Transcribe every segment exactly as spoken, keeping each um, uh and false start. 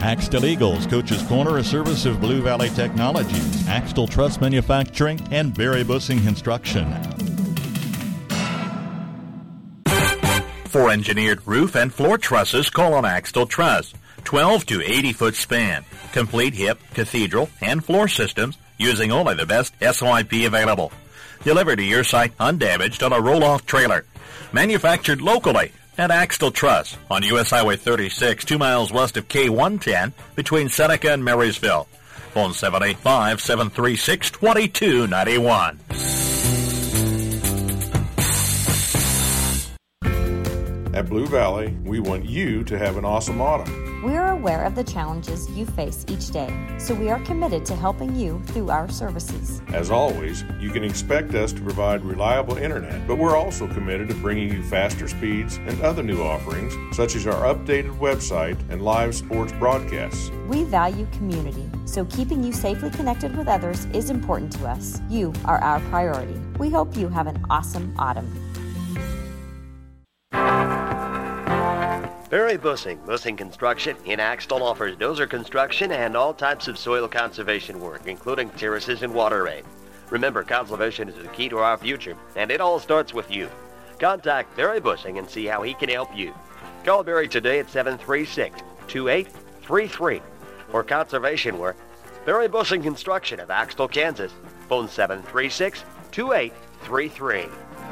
Axtell Eagles, Coach's Corner, a service of Blue Valley Technologies, Axtell Truss Manufacturing, and Barry Bussing Construction. For engineered roof and floor trusses, call on Axtell Truss. twelve to eighty foot span. Complete hip, cathedral, and floor systems using only the best S Y P available. Delivered to your site undamaged on a roll-off trailer. Manufactured locally at Axtell Truss on U S Highway thirty-six, two miles west of K one ten between Seneca and Marysville. Phone seven eight five, seven three six, two two nine one. At Blue Valley, we want you to have an awesome autumn. We are aware of the challenges you face each day, so we are committed to helping you through our services. As always, you can expect us to provide reliable internet, but we're also committed to bringing you faster speeds and other new offerings, such as our updated website and live sports broadcasts. We value community, so keeping you safely connected with others is important to us. You are our priority. We hope you have an awesome autumn. Barry Bussing, Bussing Construction in Axtell offers dozer construction and all types of soil conservation work, including terraces and water aid. Remember, conservation is the key to our future, and it all starts with you. Contact Barry Bussing and see how he can help you. Call Barry today at seven three six, two eight three three. For conservation work, Barry Bussing Construction of Axtell, Kansas. Phone seven three six, two eight three three.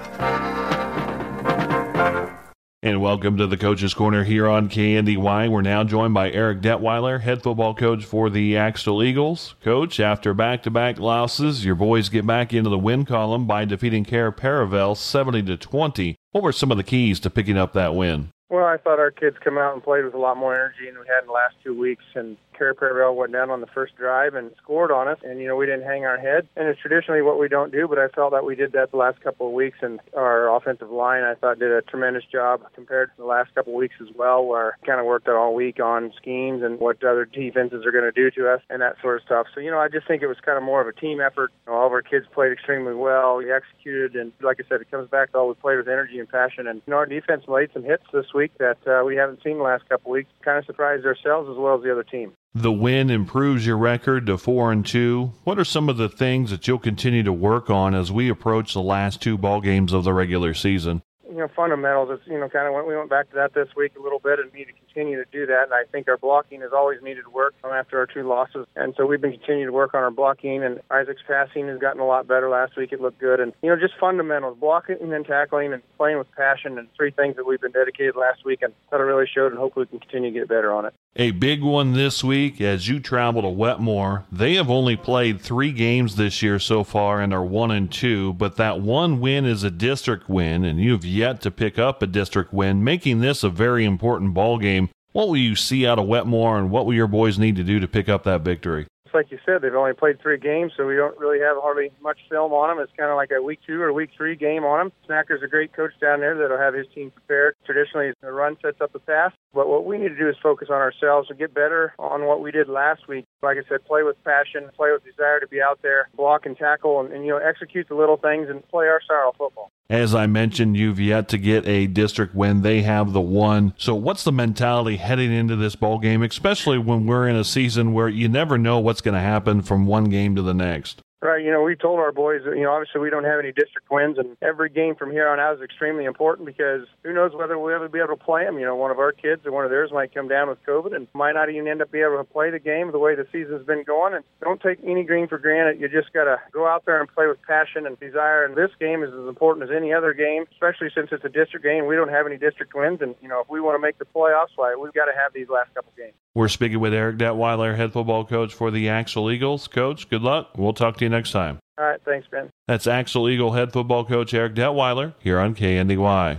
And welcome to the Coach's Corner here on K N D Y. We're now joined by Eric Detweiler, head football coach for the Axtell Eagles. Coach, after back-to-back losses, your boys get back into the win column by defeating Cair Paravel seventy to twenty. What were some of the keys to picking up that win? Well, I thought our kids come out and played with a lot more energy than we had in the last two weeks, and Cair Paravel went down on the first drive and scored on us, and, you know, we didn't hang our head. And it's traditionally what we don't do, but I felt that we did that the last couple of weeks, and our offensive line, I thought, did a tremendous job compared to the last couple of weeks as well, where we kind of worked all week on schemes and what other defenses are going to do to us and that sort of stuff. So, you know, I just think it was kind of more of a team effort. You know, all of our kids played extremely well. We executed, and like I said, it comes back to all we played with energy and passion. And, you know, our defense laid some hits this week that uh, we haven't seen the last couple of weeks. Kind of surprised ourselves as well as the other team. The win improves your record to four and two. What are some of the things that you'll continue to work on as we approach the last two ball games of the regular season? You know, fundamentals, it's, you know, kind of went, we went back to that this week a little bit and need to continue to do that. And I think our blocking has always needed work after our two losses. And so we've been continuing to work on our blocking, and Isaac's passing has gotten a lot better. Last week it looked good. And, you know, just fundamentals, blocking and then tackling and playing with passion, and three things that we've been dedicated last week, and that it really showed, and hopefully we can continue to get better on it. A big one this week as you travel to Wetmore. They have only played three games this year so far and are one and two, but that one win is a district win, and you've yet to pick up a district win, making this a very important ball game. What will you see out of Wetmore, and what will your boys need to do to pick up that victory? Like you said, they've only played three games, so we don't really have hardly much film on them. It's kind of like a week two or week three game on them. Snacker's a great coach down there that'll have his team prepared. Traditionally, the run sets up the pass. But what we need to do is focus on ourselves and get better on what we did last week. Like I said, play with passion, play with desire to be out there, block and tackle, and, and you know, execute the little things and play our style of football. As I mentioned, you've yet to get a district win. They have the one. So what's the mentality heading into this ball game, especially when we're in a season where you never know what's going to happen from one game to the next? Right, you know, we told our boys that, you know, obviously we don't have any district wins, and every game from here on out is extremely important because who knows whether we'll ever be able to play them. You know, one of our kids or one of theirs might come down with COVID and might not even end up being able to play the game the way the season's been going. And don't take any game for granted. You just got to go out there and play with passion and desire. And this game is as important as any other game, especially since it's a district game. We don't have any district wins, and, you know, if we want to make the playoffs, like, we've got to have these last couple games. We're speaking with Eric Detweiler, head football coach for the Axtell Eagles. Coach, good luck. We'll talk to you next time. All right, thanks, Ben. That's Axtell Eagle head football coach Eric Detweiler here on K N D Y.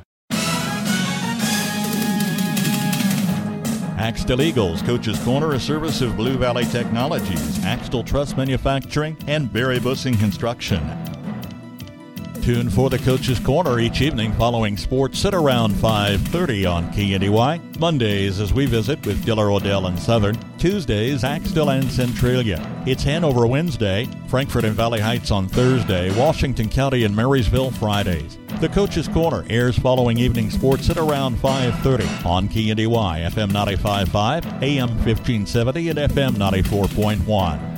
Axtell Eagles, Coach's Corner, a service of Blue Valley Technologies, Axtell Truss Manufacturing, and Barry Bussing Construction. tuned for the Coach's Corner each evening following sports at around five thirty on K N D Y. Mondays as we visit with Diller, Odell, and Southern. Tuesdays, Axtell and Centralia. It's Hanover Wednesday, Frankfort and Valley Heights on Thursday, Washington County and Marysville Fridays. The Coach's Corner airs following evening sports at around five thirty on K N D Y, F M ninety-five point five, A M fifteen seventy, and F M ninety-four point one.